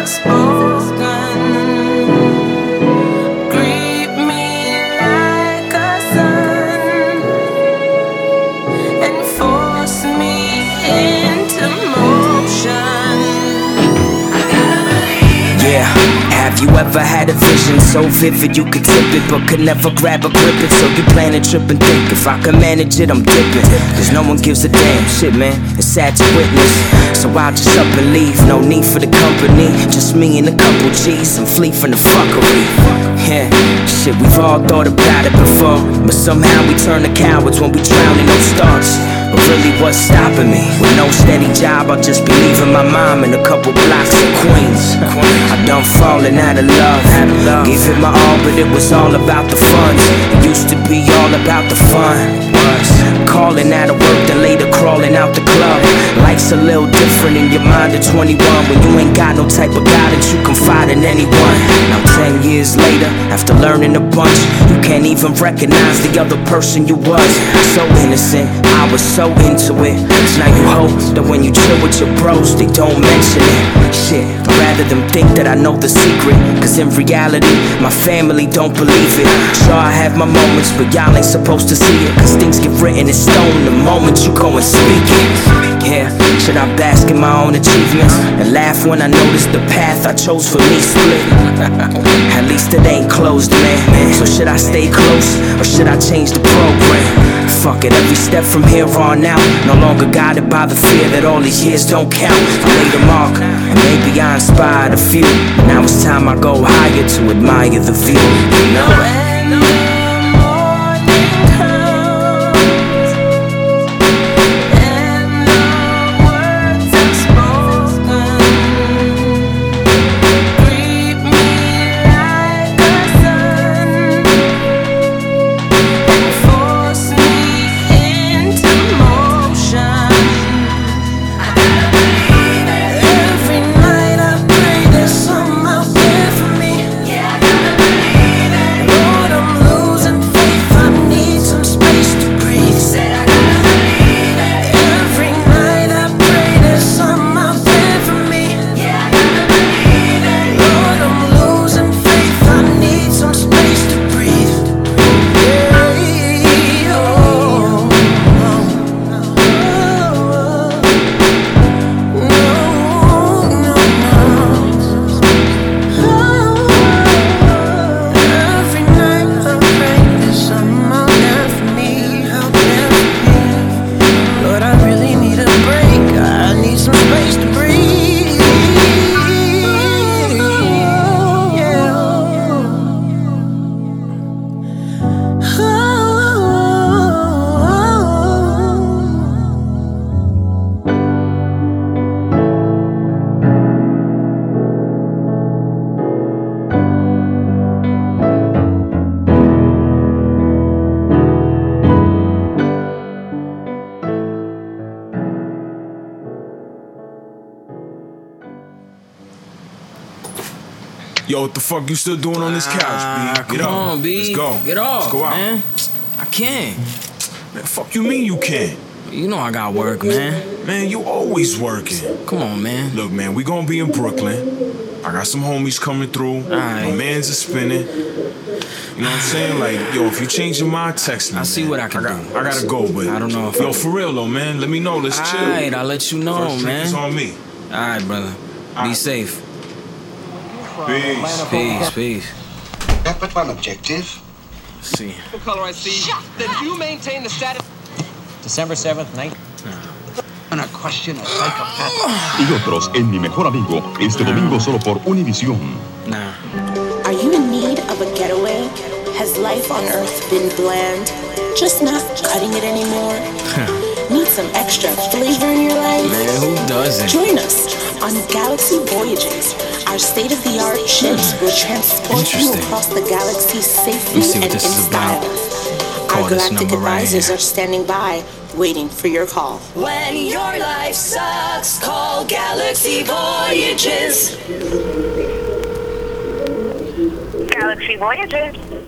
unspoken. Greet me like a sun and force me into motion. Yeah, have you ever had a vision so vivid you could tip it but could never grab a grip it? So you plan a trip and think, if I can manage it, I'm dipping. Cause no one gives a damn, shit man, it's sad to witness. So I'll just up and leave, no need for the company. Just me and a couple G's and flee from the fuckery. Yeah, shit, we've all thought about it before, but somehow we turn to cowards when we drown in those thoughts. But really what's stopping me? With no steady job, I'll just be leaving my mom in a couple blocks of Queens. I done falling out of love, gave it my all, but it was all about the funds. It used to be all about the fun. Calling out of work, then later crawling out the club. Life's a little different in your mind at 21, when you ain't got no type of guidance, you confide in anyone. Now 10 years later, after learning a bunch, you can't even recognize the other person you was. So innocent, I was so into it. Now you hope that when you chill with your bros, they don't mention it. Shit, rather than think that I know the secret, cause in reality, my family don't believe it. Sure, I have my moments, but y'all ain't supposed to see it, cause things get written in stone the moment you go and speak it. Yeah, should I bask in my own achievements and laugh when I notice the path I chose for me split? At least it ain't closed, man. So should I stay close or should I change the program? Fuck it, every step from here on out, no longer guided by the fear that all these years don't count. I made a mark, and maybe I inspired a few. Now it's time I go higher to admire the view. You know? Yo, what the fuck you still doing on this couch, B? Get Come up. on, B. Let's go. Get off, Let's go out. man. I can't. Man, fuck you mean you can't? You know I got work, man. Man, you always working. Come on, man. Look, man, we gonna be in Brooklyn. I got some homies coming through. Alright. My mans are spinning. You know what I'm saying? Like, yo, if you change your mind, text me. I'll see man. what I can do. I gotta go, but I don't know if yo, for real though, man. Let me know. Let's chill. Alright, I'll let you know, First drink man. is on me. Alright, brother. Be Alright. safe. Peace. Peace, peace. But one objective. Let's see. Color I see. Then you maintain the status. December 7th, night. Una question of psychopath. Y otros en Mi Mejor Amigo, este domingo solo por Univision. Nah. Are you in need of a getaway? Has life on Earth been bland? Just not cutting it anymore? Need some extra flavor in your life? Man, who doesn't? Join us on Galaxy Voyages. Our state-of-the-art ships will transport you across the galaxy safely and in style. Our galactic advisors are standing by, waiting for your call. When your life sucks, call Galaxy Voyages. Galaxy Voyages.